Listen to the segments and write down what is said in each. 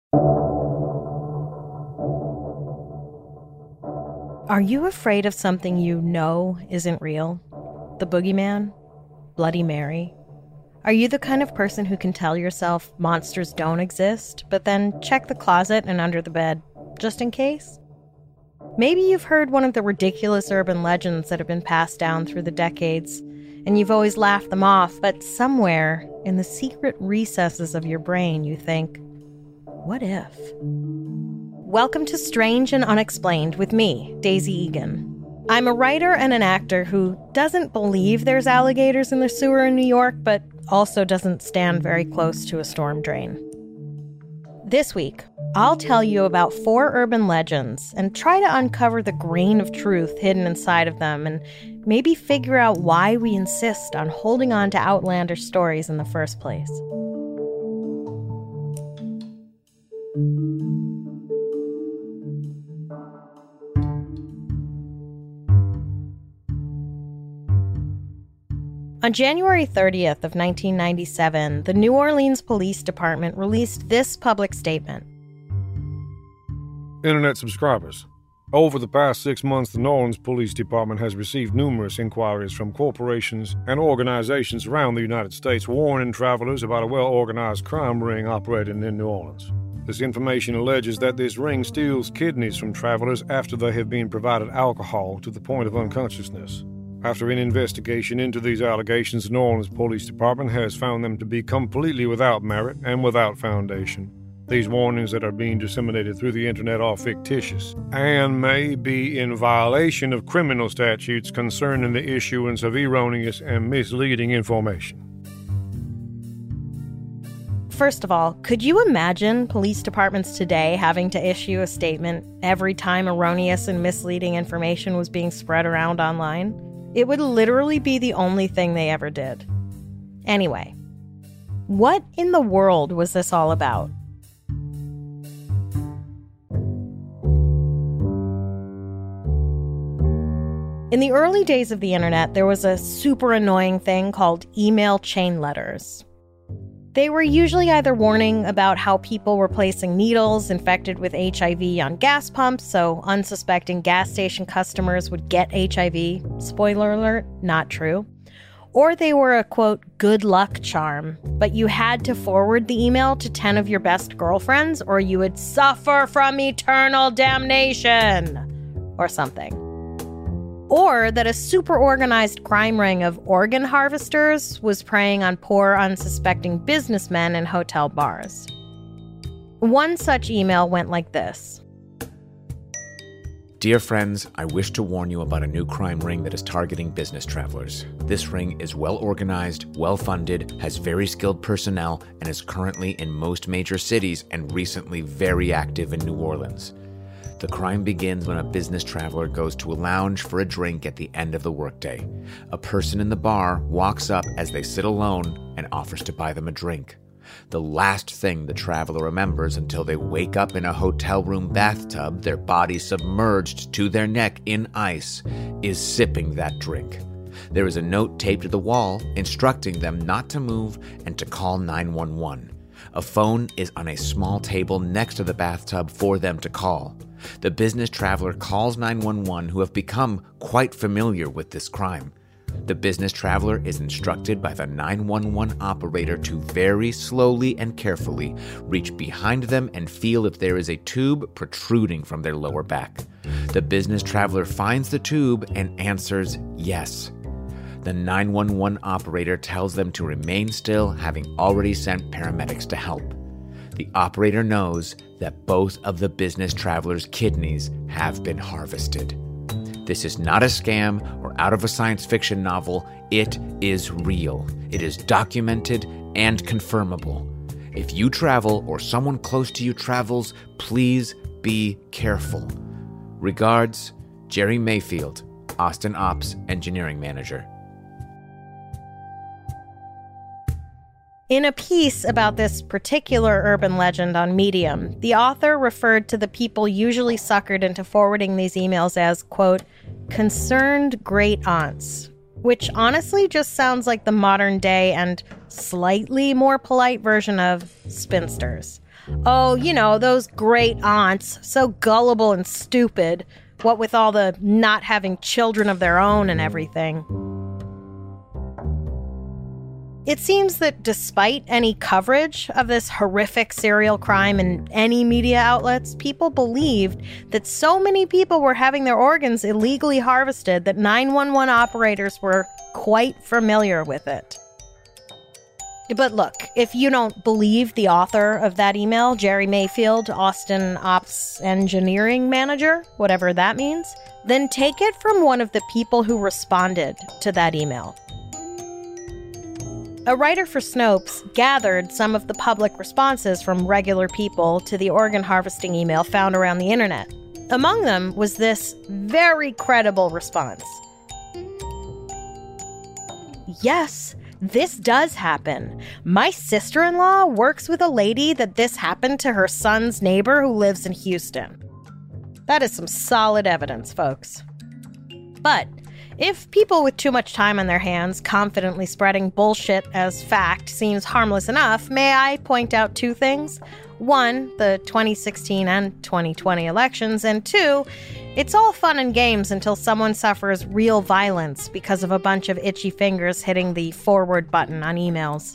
Are you afraid of something you know isn't real? The boogeyman? Bloody Mary? Are you the kind of person who can tell yourself monsters don't exist, but then check the closet and under the bed, just in case? Maybe you've heard one of the ridiculous urban legends that have been passed down through the decades, and you've always laughed them off, but somewhere in the secret recesses of your brain you think, what if? Welcome to Strange and Unexplained with me, Daisy Egan. I'm a writer and an actor who doesn't believe there's alligators in the sewer in New York, but also doesn't stand very close to a storm drain. This week, I'll tell you about 4 urban legends and try to uncover the grain of truth hidden inside of them and maybe figure out why we insist on holding on to outlandish stories in the first place. On January 30th of 1997, the New Orleans Police Department released this public statement. Internet subscribers. Over the past 6 months, the New Orleans Police Department has received numerous inquiries from corporations and organizations around the United States warning travelers about a well-organized crime ring operating in New Orleans. This information alleges that this ring steals kidneys from travelers after they have been provided alcohol to the point of unconsciousness. After an investigation into these allegations, the New Orleans Police Department has found them to be completely without merit and without foundation. These warnings that are being disseminated through the internet are fictitious and may be in violation of criminal statutes concerning the issuance of erroneous and misleading information. First of all, could you imagine police departments today having to issue a statement every time erroneous and misleading information was being spread around online? It would literally be the only thing they ever did. Anyway, what in the world was this all about? In the early days of the internet, there was a super annoying thing called email chain letters. They were usually either warning about how people were placing needles infected with HIV on gas pumps, so unsuspecting gas station customers would get HIV. Spoiler alert, not true. Or they were a, quote, good luck charm, but you had to forward the email to 10 of your best girlfriends or you would suffer from eternal damnation, or something. Or that a super organized crime ring of organ harvesters was preying on poor, unsuspecting businessmen in hotel bars. One such email went like this. Dear friends, I wish to warn you about a new crime ring that is targeting business travelers. This ring is well organized, well funded, has very skilled personnel, and is currently in most major cities and recently very active in New Orleans. The crime begins when a business traveler goes to a lounge for a drink at the end of the workday. A person in the bar walks up as they sit alone and offers to buy them a drink. The last thing the traveler remembers until they wake up in a hotel room bathtub, their body submerged to their neck in ice, is sipping that drink. There is a note taped to the wall instructing them not to move and to call 911. A phone is on a small table next to the bathtub for them to call. The business traveler calls 911, who have become quite familiar with this crime. The business traveler is instructed by the 911 operator to very slowly and carefully reach behind them and feel if there is a tube protruding from their lower back. The business traveler finds the tube and answers yes. The 911 operator tells them to remain still, having already sent paramedics to help. The operator knows that both of the business traveler's kidneys have been harvested. This is not a scam or out of a science fiction novel. It is real. It is documented and confirmable. If you travel or someone close to you travels, please be careful. Regards, Jerry Mayfield, Austin Ops Engineering Manager. In a piece about this particular urban legend on Medium, the author referred to the people usually suckered into forwarding these emails as, quote, concerned great aunts, which honestly just sounds like the modern day and slightly more polite version of spinsters. Oh, you know, those great aunts, so gullible and stupid, what with all the not having children of their own and everything. It seems that despite any coverage of this horrific serial crime in any media outlets, people believed that so many people were having their organs illegally harvested that 911 operators were quite familiar with it. But look, if you don't believe the author of that email, Jerry Mayfield, Austin Ops Engineering Manager, whatever that means, then take it from one of the people who responded to that email. A writer for Snopes gathered some of the public responses from regular people to the organ harvesting email found around the internet. Among them was this very credible response. Yes, this does happen. My sister-in-law works with a lady that this happened to her son's neighbor who lives in Houston. That is some solid evidence, folks. But if people with too much time on their hands confidently spreading bullshit as fact seems harmless enough, may I point out two things? One, the 2016 and 2020 elections, and two, it's all fun and games until someone suffers real violence because of a bunch of itchy fingers hitting the forward button on emails.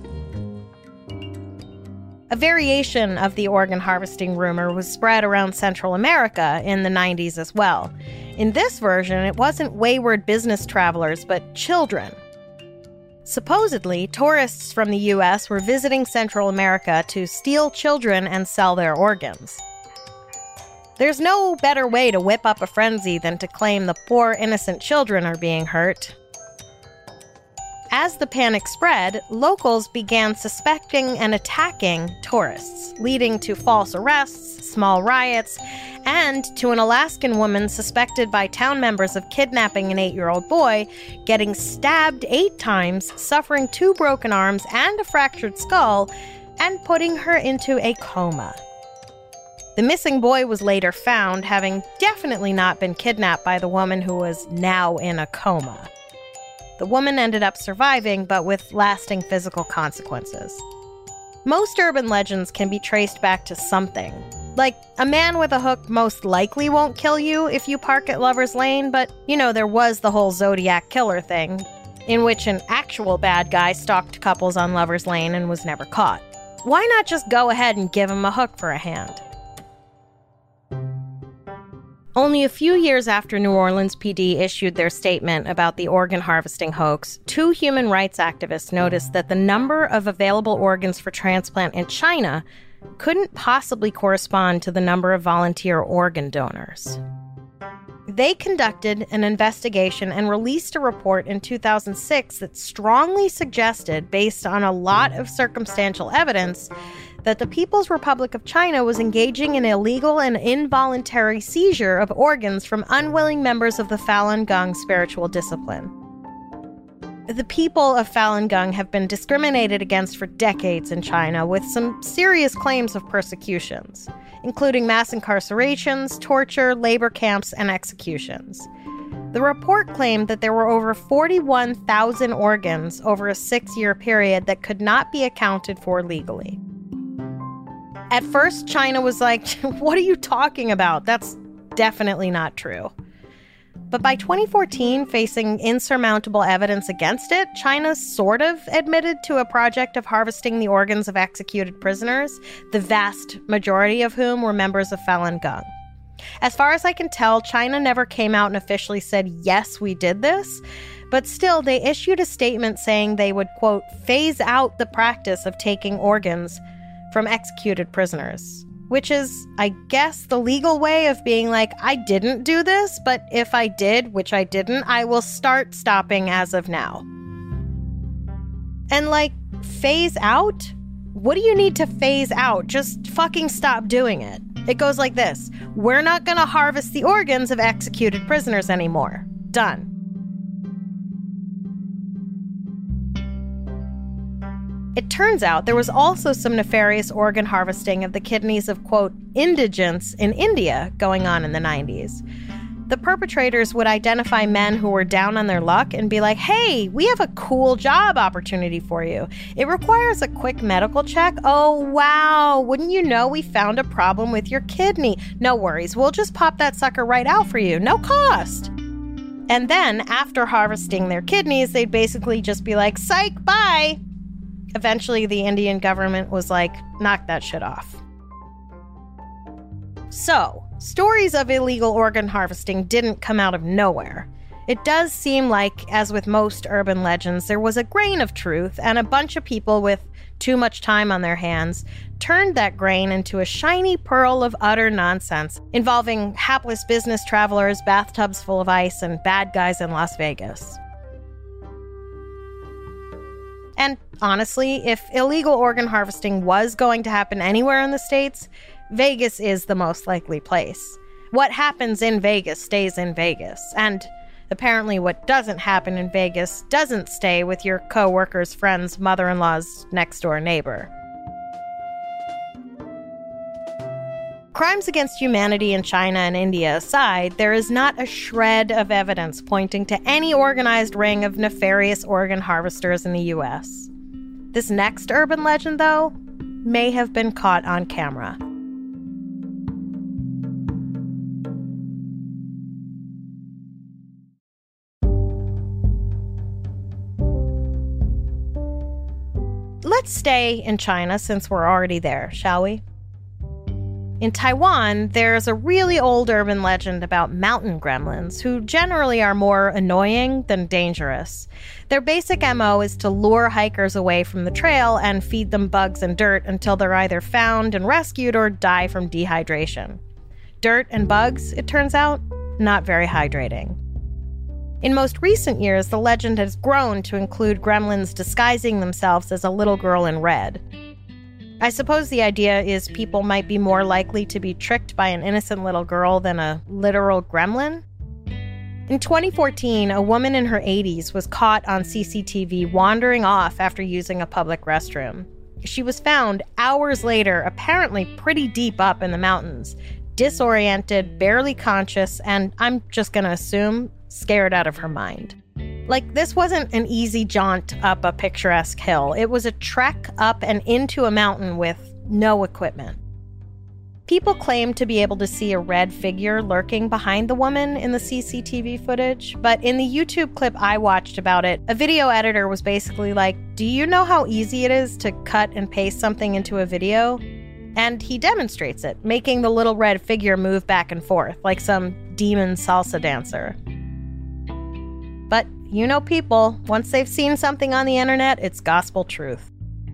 A variation of the organ harvesting rumor was spread around Central America in the 90s as well. In this version, it wasn't wayward business travelers, but children. Supposedly, tourists from the U.S. were visiting Central America to steal children and sell their organs. There's no better way to whip up a frenzy than to claim the poor innocent children are being hurt. As the panic spread, locals began suspecting and attacking tourists, leading to false arrests, small riots, and to an Alaskan woman suspected by town members of kidnapping an 8-year-old boy, getting stabbed 8 times, suffering 2 broken arms and a fractured skull, and putting her into a coma. The missing boy was later found, having definitely not been kidnapped by the woman who was now in a coma. The woman ended up surviving, but with lasting physical consequences. Most urban legends can be traced back to something. Like, a man with a hook most likely won't kill you if you park at Lover's Lane, but, you know, there was the whole Zodiac Killer thing, in which an actual bad guy stalked couples on Lover's Lane and was never caught. Why not just go ahead and give him a hook for a hand? Only a few years after New Orleans PD issued their statement about the organ harvesting hoax, 2 human rights activists noticed that the number of available organs for transplant in China couldn't possibly correspond to the number of volunteer organ donors. They conducted an investigation and released a report in 2006 that strongly suggested, based on a lot of circumstantial evidence, that the People's Republic of China was engaging in illegal and involuntary seizure of organs from unwilling members of the Falun Gong spiritual discipline. The people of Falun Gong have been discriminated against for decades in China, with some serious claims of persecutions, including mass incarcerations, torture, labor camps, and executions. The report claimed that there were over 41,000 organs over a 6-year period that could not be accounted for legally. At first, China was like, what are you talking about? That's definitely not true. But by 2014, facing insurmountable evidence against it, China sort of admitted to a project of harvesting the organs of executed prisoners, the vast majority of whom were members of Falun Gong. As far as I can tell, China never came out and officially said, yes, we did this. But still, they issued a statement saying they would, quote, phase out the practice of taking organs from executed prisoners, which is, I guess, the legal way of being like, I didn't do this, but if I did, which I didn't, I will start stopping as of now. And like, phase out? What do you need to phase out? Just fucking stop doing it. It goes like this. We're not gonna harvest the organs of executed prisoners anymore. Done. It turns out there was also some nefarious organ harvesting of the kidneys of, quote, indigents in India going on in the 90s. The perpetrators would identify men who were down on their luck and be like, hey, we have a cool job opportunity for you. It requires a quick medical check. Oh, wow. Wouldn't you know we found a problem with your kidney? No worries. We'll just pop that sucker right out for you. No cost. And then, after harvesting their kidneys, they'd basically just be like, psych, bye. Eventually, the Indian government was like, knock that shit off. So, stories of illegal organ harvesting didn't come out of nowhere. It does seem like, as with most urban legends, there was a grain of truth, and a bunch of people with too much time on their hands turned that grain into a shiny pearl of utter nonsense, involving hapless business travelers, bathtubs full of ice, and bad guys in Las Vegas. And honestly, if illegal organ harvesting was going to happen anywhere in the States, Vegas is the most likely place. What happens in Vegas stays in Vegas, and apparently what doesn't happen in Vegas doesn't stay with your co-worker's friend's mother-in-law's next-door neighbor. Crimes against humanity in China and India aside, there is not a shred of evidence pointing to any organized ring of nefarious organ harvesters in the U.S. This next urban legend, though, may have been caught on camera. Let's stay in China since we're already there, shall we? In Taiwan, there's a really old urban legend about mountain gremlins, who generally are more annoying than dangerous. Their basic MO is to lure hikers away from the trail and feed them bugs and dirt until they're either found and rescued or die from dehydration. Dirt and bugs, it turns out, not very hydrating. In most recent years, the legend has grown to include gremlins disguising themselves as a little girl in red. I suppose the idea is people might be more likely to be tricked by an innocent little girl than a literal gremlin. In 2014, a woman in her 80s was caught on CCTV wandering off after using a public restroom. She was found hours later, apparently pretty deep up in the mountains, disoriented, barely conscious, and I'm just gonna assume, scared out of her mind. Like, this wasn't an easy jaunt up a picturesque hill. It was a trek up and into a mountain with no equipment. People claim to be able to see a red figure lurking behind the woman in the CCTV footage, but in the YouTube clip I watched about it, a video editor was basically like, do you know how easy it is to cut and paste something into a video? And he demonstrates it, making the little red figure move back and forth like some demon salsa dancer. But you know people, once they've seen something on the internet, it's gospel truth.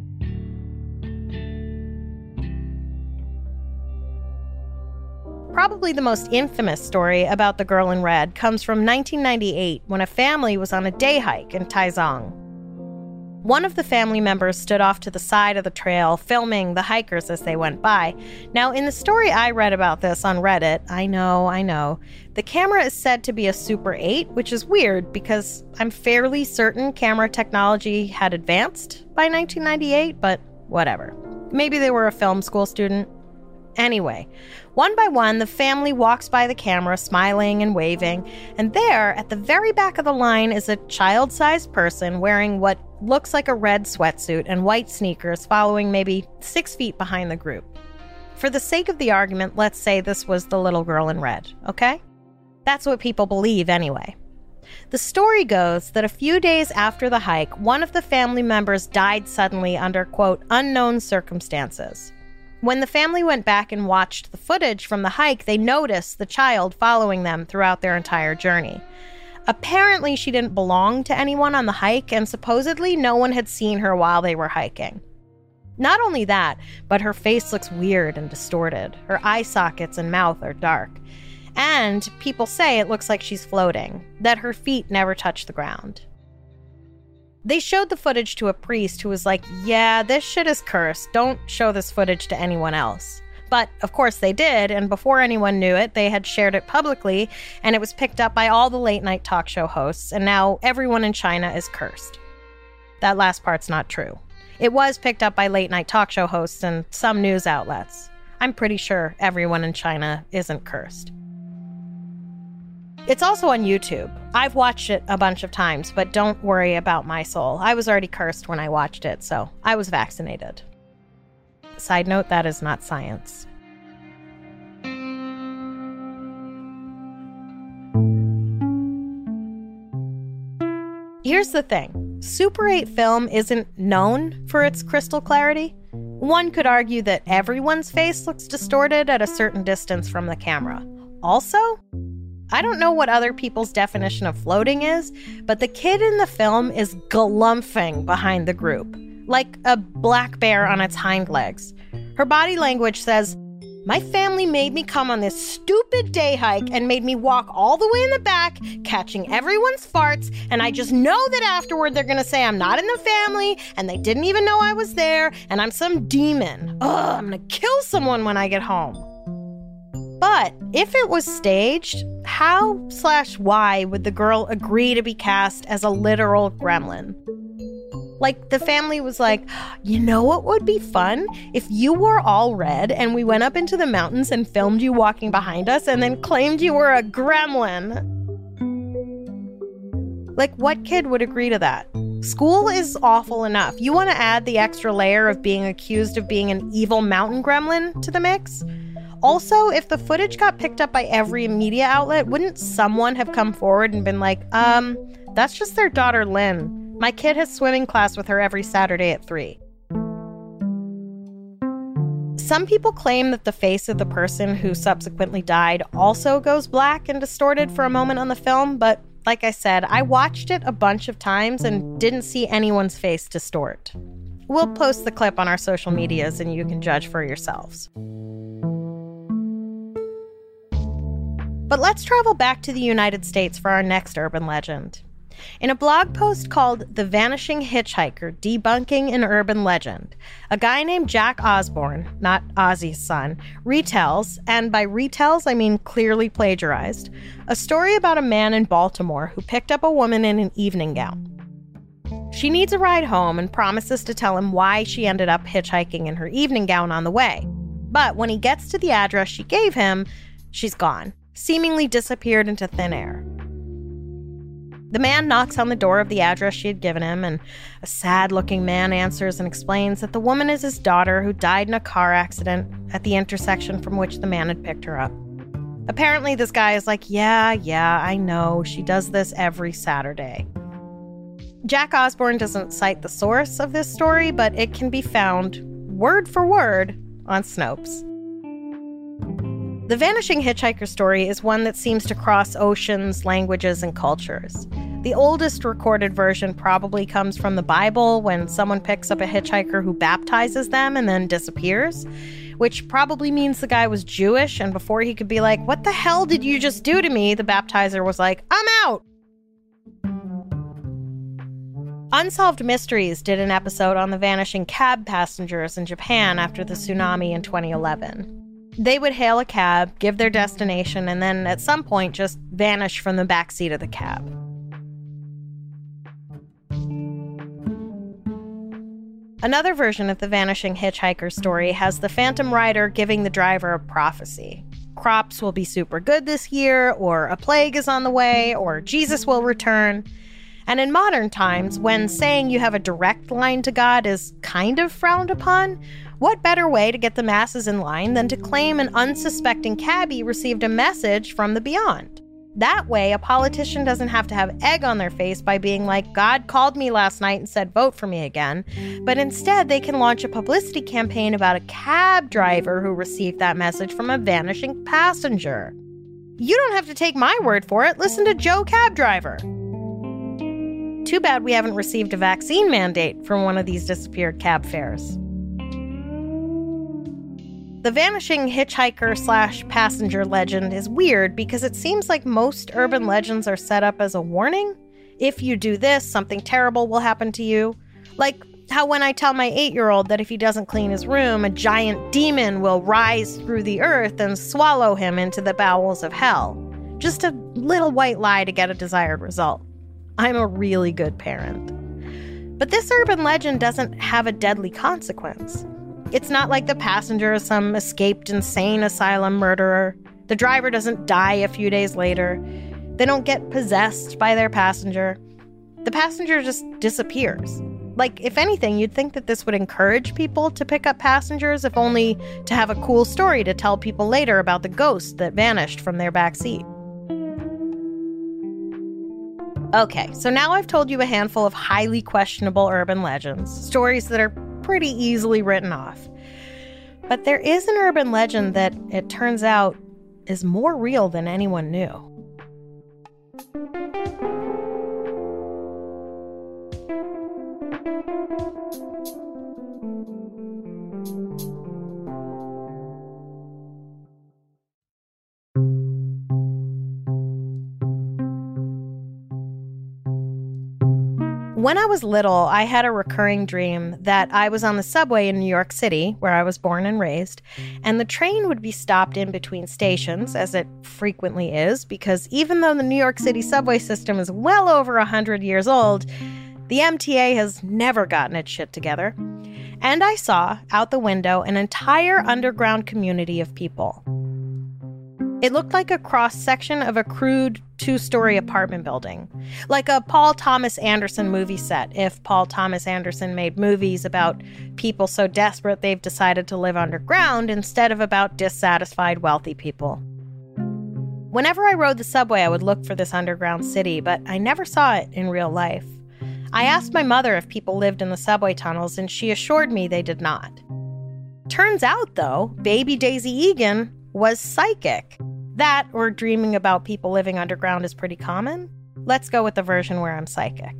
Probably the most infamous story about the girl in red comes from 1998 when a family was on a day hike in Taizong. One of the family members stood off to the side of the trail, filming the hikers as they went by. Now, in the story I read about this on Reddit, I know, the camera is said to be a Super 8, which is weird because I'm fairly certain camera technology had advanced by 1998, but whatever. Maybe they were a film school student. Anyway, one by one, the family walks by the camera, smiling and waving, and there, at the very back of the line, is a child-sized person wearing what looks like a red sweatsuit and white sneakers, following maybe 6 feet behind the group. For the sake of the argument, let's say this was the little girl in red, okay? That's what people believe anyway. The story goes that a few days after the hike, one of the family members died suddenly under, quote, unknown circumstances. When the family went back and watched the footage from the hike, they noticed the child following them throughout their entire journey. Apparently, she didn't belong to anyone on the hike, and supposedly no one had seen her while they were hiking. Not only that, but her face looks weird and distorted. Her eye sockets and mouth are dark. And people say it looks like she's floating, that her feet never touch the ground. They showed the footage to a priest who was like, yeah, this shit is cursed. Don't show this footage to anyone else. But, of course, they did, and before anyone knew it, they had shared it publicly, and it was picked up by all the late-night talk show hosts, and now everyone in China is cursed. That last part's not true. It was picked up by late-night talk show hosts and some news outlets. I'm pretty sure everyone in China isn't cursed. It's also on YouTube. I've watched it a bunch of times, but don't worry about my soul. I was already cursed when I watched it, so I was vaccinated. Side note, that is not science. Here's the thing. Super 8 film isn't known for its crystal clarity. One could argue that everyone's face looks distorted at a certain distance from the camera. Also, I don't know what other people's definition of floating is, but the kid in the film is galumphing behind the group, like a black bear on its hind legs. Her body language says, "My family made me come on this stupid day hike and made me walk all the way in the back, catching everyone's farts, and I just know that afterward they're gonna say I'm not in the family, and they didn't even know I was there, and I'm some demon. Ugh, I'm gonna kill someone when I get home." But if it was staged, how/why would the girl agree to be cast as a literal gremlin? Like, the family was like, "You know what would be fun? If you wore all red and we went up into the mountains and filmed you walking behind us and then claimed you were a gremlin." Like, what kid would agree to that? School is awful enough. You want to add the extra layer of being accused of being an evil mountain gremlin to the mix? Also, if the footage got picked up by every media outlet, wouldn't someone have come forward and been like, that's just their daughter Lynn. My kid has swimming class with her every Saturday at 3. Some people claim that the face of the person who subsequently died also goes black and distorted for a moment on the film, but like I said, I watched it a bunch of times and didn't see anyone's face distort. We'll post the clip on our social medias and you can judge for yourselves. But let's travel back to the United States for our next urban legend. In a blog post called The Vanishing Hitchhiker, Debunking an Urban Legend, a guy named Jack Osborne, not Ozzy's son, retells, and by retells I mean clearly plagiarized, a story about a man in Baltimore who picked up a woman in an evening gown. She needs a ride home and promises to tell him why she ended up hitchhiking in her evening gown on the way. But when he gets to the address she gave him, she's gone, seemingly disappeared into thin air. The man knocks on the door of the address she had given him, and a sad-looking man answers and explains that the woman is his daughter who died in a car accident at the intersection from which the man had picked her up. Apparently, this guy is like, yeah, I know, she does this every Saturday. Jack Osborne doesn't cite the source of this story, but it can be found, word for word, on Snopes. The Vanishing Hitchhiker story is one that seems to cross oceans, languages, and cultures. The oldest recorded version probably comes from the Bible, when someone picks up a hitchhiker who baptizes them and then disappears, which probably means the guy was Jewish, and before he could be like, "What the hell did you just do to me?" the baptizer was like, "I'm out!" Unsolved Mysteries did an episode on the vanishing cab passengers in Japan after the tsunami in 2011. They would hail a cab, give their destination, and then at some point just vanish from the backseat of the cab. Another version of the Vanishing Hitchhiker story has the Phantom Rider giving the driver a prophecy. Crops will be super good this year, or a plague is on the way, or Jesus will return. And in modern times, when saying you have a direct line to God is kind of frowned upon, what better way to get the masses in line than to claim an unsuspecting cabbie received a message from the beyond? That way, a politician doesn't have to have egg on their face by being like, "God called me last night and said, vote for me again." But instead, they can launch a publicity campaign about a cab driver who received that message from a vanishing passenger. You don't have to take my word for it. Listen to Joe Cab Driver. Too bad we haven't received a vaccine mandate from one of these disappeared cab fares. The Vanishing Hitchhiker/passenger legend is weird because it seems like most urban legends are set up as a warning. If you do this, something terrible will happen to you. Like how when I tell my 8-year-old that if he doesn't clean his room, a giant demon will rise through the earth and swallow him into the bowels of hell. Just a little white lie to get a desired result. I'm a really good parent. But this urban legend doesn't have a deadly consequence. It's not like the passenger is some escaped insane asylum murderer. The driver doesn't die a few days later. They don't get possessed by their passenger. The passenger just disappears. Like, if anything, you'd think that this would encourage people to pick up passengers, if only to have a cool story to tell people later about the ghost that vanished from their back seat. Okay, so now I've told you a handful of highly questionable urban legends, stories that are pretty easily written off. But there is an urban legend that, it turns out, is more real than anyone knew. When I was little, I had a recurring dream that I was on the subway in New York City, where I was born and raised, and the train would be stopped in between stations, as it frequently is, because even though the New York City subway system is well over 100 years old, the MTA has never gotten its shit together. And I saw, out the window, an entire underground community of people. It looked like a cross-section of a crude 2-story apartment building. Like a Paul Thomas Anderson movie set, if Paul Thomas Anderson made movies about people so desperate they've decided to live underground instead of about dissatisfied wealthy people. Whenever I rode the subway, I would look for this underground city, but I never saw it in real life. I asked my mother if people lived in the subway tunnels, and she assured me they did not. Turns out, though, baby Daisy Egan was psychic. That, or dreaming about people living underground, is pretty common. Let's go with the version where I'm psychic.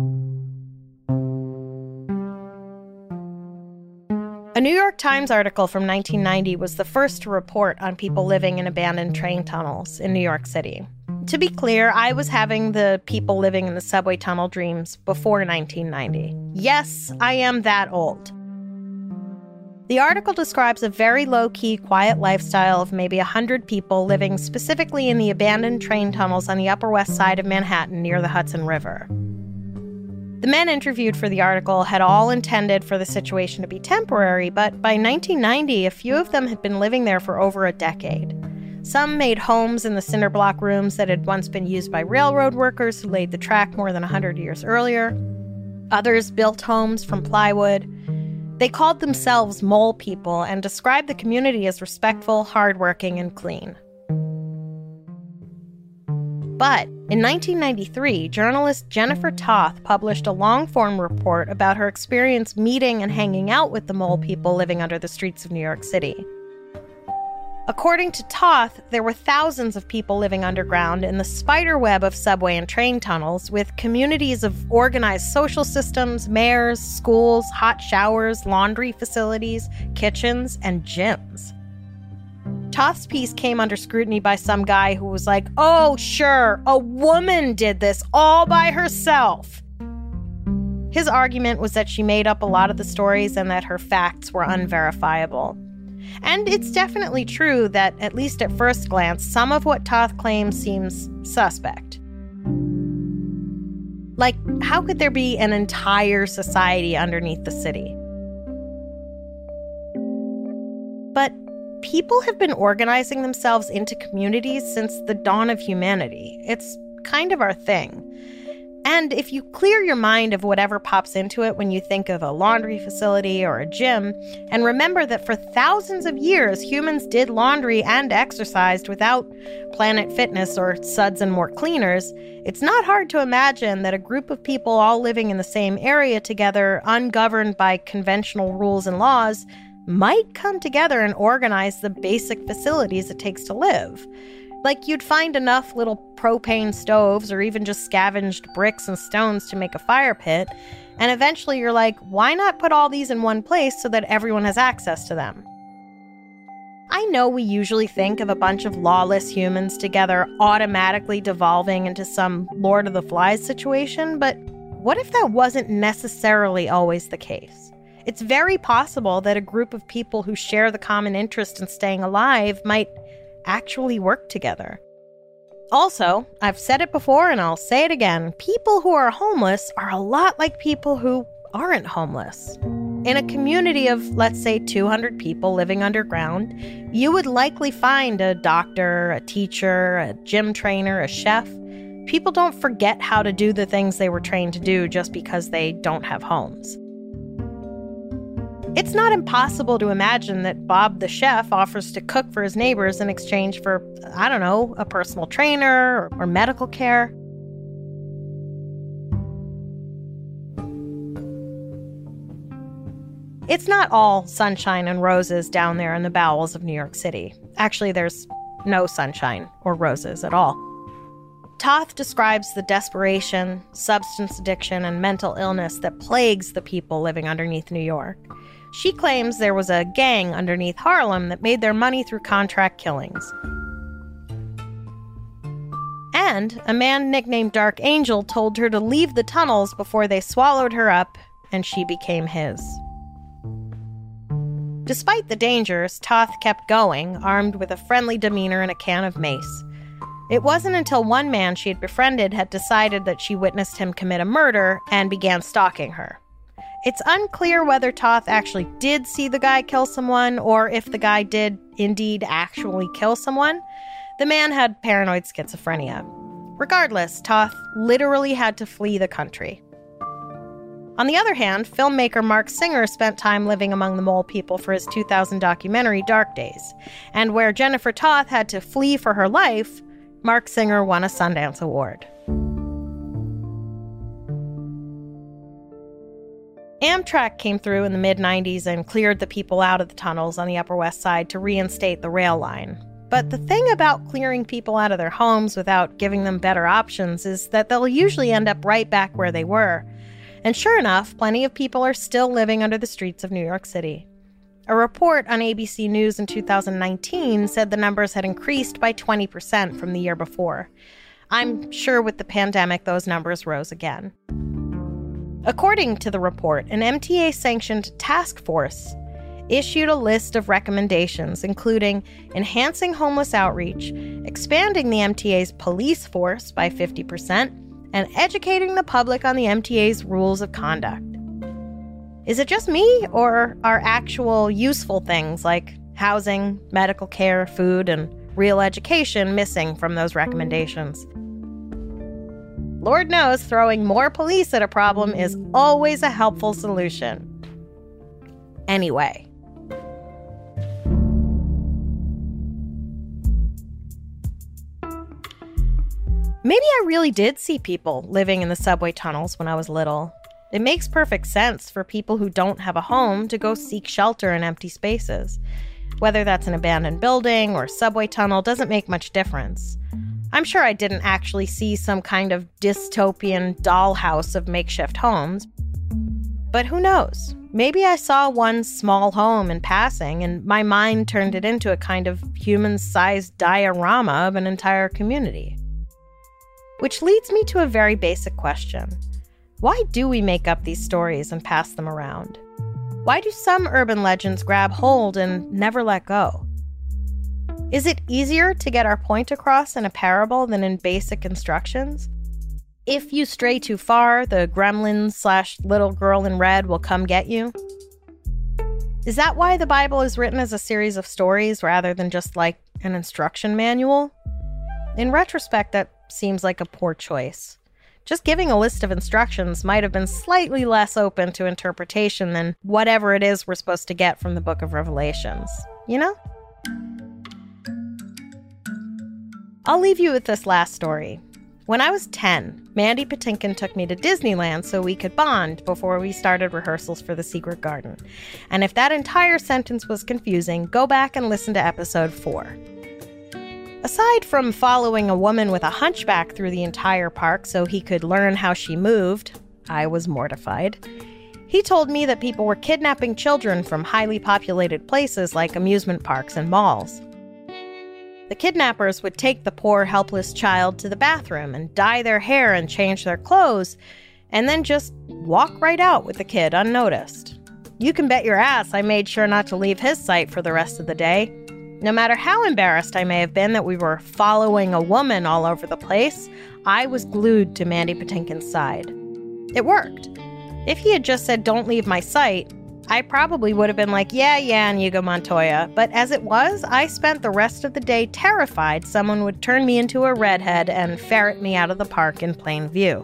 A New York Times article from 1990 was the first to report on people living in abandoned train tunnels in New York City. To be clear, I was having the people living in the subway tunnel dreams before 1990. Yes, I am that old. The article describes a very low-key, quiet lifestyle of maybe 100 people living specifically in the abandoned train tunnels on the Upper West Side of Manhattan near the Hudson River. The men interviewed for the article had all intended for the situation to be temporary, but by 1990, a few of them had been living there for over a decade. Some made homes in the cinder block rooms that had once been used by railroad workers who laid the track more than 100 years earlier. Others built homes from plywood. They called themselves Mole People and described the community as respectful, hardworking, and clean. But in 1993, journalist Jennifer Toth published a long-form report about her experience meeting and hanging out with the Mole People living under the streets of New York City. According to Toth, there were thousands of people living underground in the spider web of subway and train tunnels, with communities of organized social systems, mayors, schools, hot showers, laundry facilities, kitchens, and gyms. Toth's piece came under scrutiny by some guy who was like, "Oh, sure, a woman did this all by herself." His argument was that she made up a lot of the stories and that her facts were unverifiable. And it's definitely true that, at least at first glance, some of what Toth claims seems suspect. Like, how could there be an entire society underneath the city? But people have been organizing themselves into communities since the dawn of humanity. It's kind of our thing. And if you clear your mind of whatever pops into it when you think of a laundry facility or a gym, and remember that for thousands of years, humans did laundry and exercised without Planet Fitness or Suds and More Cleaners, it's not hard to imagine that a group of people all living in the same area together, ungoverned by conventional rules and laws, might come together and organize the basic facilities it takes to live. Like, you'd find enough little propane stoves or even just scavenged bricks and stones to make a fire pit, and eventually you're like, why not put all these in one place so that everyone has access to them? I know we usually think of a bunch of lawless humans together automatically devolving into some Lord of the Flies situation, but what if that wasn't necessarily always the case? It's very possible that a group of people who share the common interest in staying alive might actually work together. Also, I've said it before and I'll say it again, people who are homeless are a lot like people who aren't homeless. In a community of, let's say, 200 people living underground, you would likely find a doctor, a teacher, a gym trainer, a chef, People don't forget how to do the things they were trained to do just because they don't have homes. It's not impossible to imagine that Bob the chef offers to cook for his neighbors in exchange for, I don't know, a personal trainer or medical care. It's not all sunshine and roses down there in the bowels of New York City. Actually, there's no sunshine or roses at all. Toth describes the desperation, substance addiction, and mental illness that plagues the people living underneath New York. She claims there was a gang underneath Harlem that made their money through contract killings. And a man nicknamed Dark Angel told her to leave the tunnels before they swallowed her up, and she became his. Despite the dangers, Toth kept going, armed with a friendly demeanor and a can of mace. It wasn't until one man she had befriended had decided that she witnessed him commit a murder and began stalking her. It's unclear whether Toth actually did see the guy kill someone or if the guy did indeed actually kill someone. The man had paranoid schizophrenia. Regardless, Toth literally had to flee the country. On the other hand, filmmaker Mark Singer spent time living among the mole people for his 2000 documentary Dark Days. And where Jennifer Toth had to flee for her life, Mark Singer won a Sundance Award. Amtrak came through in the mid-90s and cleared the people out of the tunnels on the Upper West Side to reinstate the rail line. But the thing about clearing people out of their homes without giving them better options is that they'll usually end up right back where they were. And sure enough, plenty of people are still living under the streets of New York City. A report on ABC News in 2019 said the numbers had increased by 20% from the year before. I'm sure with the pandemic, those numbers rose again. According to the report, an MTA-sanctioned task force issued a list of recommendations, including enhancing homeless outreach, expanding the MTA's police force by 50%, and educating the public on the MTA's rules of conduct. Is it just me, or are actual useful things like housing, medical care, food, and real education missing from those recommendations? Lord knows throwing more police at a problem is always a helpful solution. Anyway. Maybe I really did see people living in the subway tunnels when I was little. It makes perfect sense for people who don't have a home to go seek shelter in empty spaces. Whether that's an abandoned building or subway tunnel doesn't make much difference. I'm sure I didn't actually see some kind of dystopian dollhouse of makeshift homes. But who knows? Maybe I saw one small home in passing and my mind turned it into a kind of human-sized diorama of an entire community. Which leads me to a very basic question. Why do we make up these stories and pass them around? Why do some urban legends grab hold and never let go? Is it easier to get our point across in a parable than in basic instructions? If you stray too far, the gremlins/little girl in red will come get you? Is that why the Bible is written as a series of stories rather than just like an instruction manual? In retrospect, that seems like a poor choice. Just giving a list of instructions might have been slightly less open to interpretation than whatever it is we're supposed to get from the Book of Revelations. You know? I'll leave you with this last story. When I was 10, Mandy Patinkin took me to Disneyland so we could bond before we started rehearsals for The Secret Garden. And if that entire sentence was confusing, go back and listen to episode 4. Aside from following a woman with a hunchback through the entire park so he could learn how she moved, I was mortified. He told me that people were kidnapping children from highly populated places like amusement parks and malls. The kidnappers would take the poor, helpless child to the bathroom and dye their hair and change their clothes, and then just walk right out with the kid unnoticed. You can bet your ass I made sure not to leave his sight for the rest of the day. No matter how embarrassed I may have been that we were following a woman all over the place, I was glued to Mandy Patinkin's side. It worked. If he had just said, "Don't leave my sight," I probably would have been like, yeah, Inigo Montoya. But as it was, I spent the rest of the day terrified someone would turn me into a redhead and ferret me out of the park in plain view.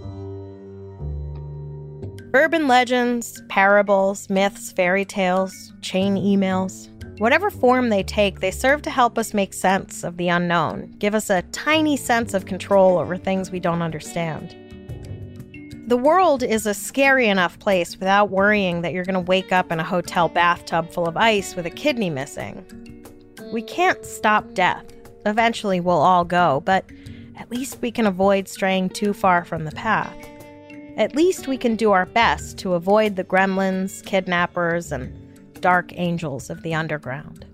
Urban legends, parables, myths, fairy tales, chain emails. Whatever form they take, they serve to help us make sense of the unknown, give us a tiny sense of control over things we don't understand. The world is a scary enough place without worrying that you're going to wake up in a hotel bathtub full of ice with a kidney missing. We can't stop death. Eventually we'll all go, but at least we can avoid straying too far from the path. At least we can do our best to avoid the gremlins, kidnappers, and dark angels of the underground.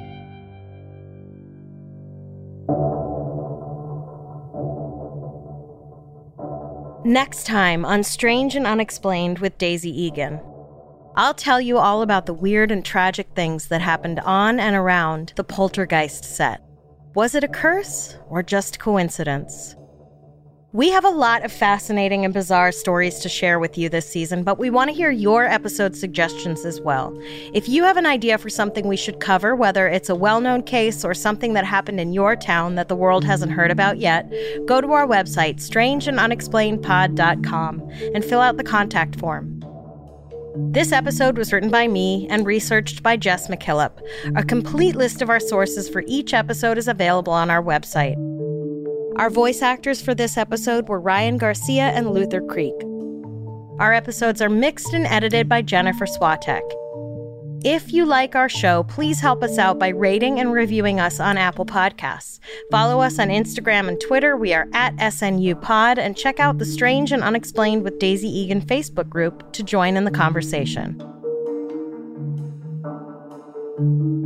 Next time on Strange and Unexplained with Daisy Egan, I'll tell you all about the weird and tragic things that happened on and around the Poltergeist set. Was it a curse or just coincidence? We have a lot of fascinating and bizarre stories to share with you this season, but we want to hear your episode suggestions as well. If you have an idea for something we should cover, whether it's a well-known case or something that happened in your town that the world hasn't heard about yet, go to our website, strangeandunexplainedpod.com, and fill out the contact form. This episode was written by me and researched by Jess McKillop. A complete list of our sources for each episode is available on our website. Our voice actors for this episode were Ryan Garcia and Luther Creek. Our episodes are mixed and edited by Jennifer Swatek. If you like our show, please help us out by rating and reviewing us on Apple Podcasts. Follow us on Instagram and Twitter. We are at SNUpod, and check out the Strange and Unexplained with Daisy Egan Facebook group to join in the conversation.